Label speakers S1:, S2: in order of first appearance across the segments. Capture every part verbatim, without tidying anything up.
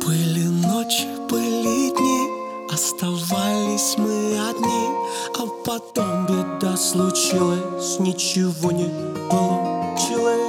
S1: Были ночи, были дни, оставались мы одни, а потом беда случилась, ничего не получилось.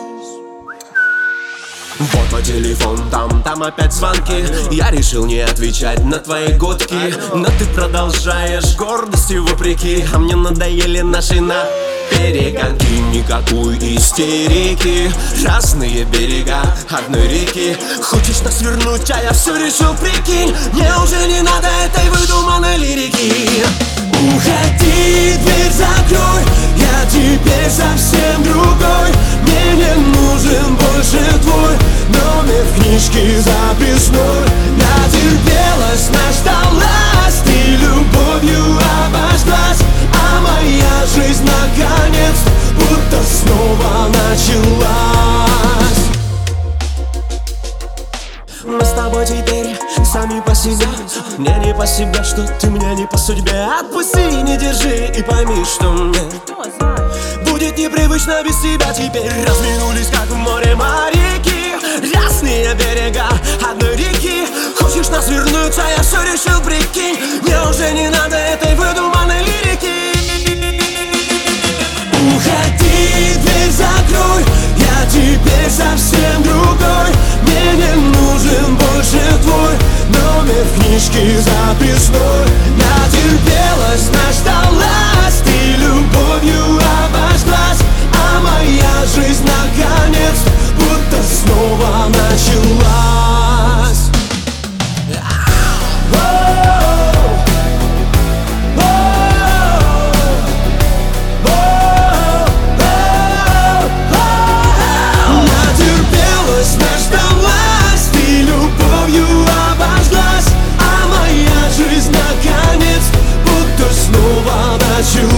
S1: Вот по телефон, там, там опять звонки. Я решил не отвечать на твои гудки, но ты продолжаешь гордостью вопреки. А мне надоели наши на перегонки. Никакой истерики, разные берега одной реки. Хочешь нас вернуть, а я все решил, прикинь. Мне уже не надо этой выдуманной лирики. Уходи, дверь закрой, я теперь совсем другой. Мне не нужен больше твой номер в книжке записной. Натерпелась, наждалась, ты любовью обожглась, а моя жизнь наконец будто снова началась. Мы с тобой теперь сами по себе. Мне не по себе, что ты мне не по судьбе. Отпусти, не держи и пойми, что мне будет непривычно без тебя теперь. Разминулись, как в море моряки, разные берега одной реки. Хочешь нас вернуть, а я все решил, прикинь. Мне уже не надо этой выдуманной лирики. Уходи, дверь закрой, я теперь совсем другой. Мне не нужен больше твой номер в книжке записной. Натерпелась, наждалась, ты любовью обожглась, а моя жизнь наконец будто снова началась. Натерпелась, наждалась, ты любовью обожглась, а моя жизнь наконец будто снова началась.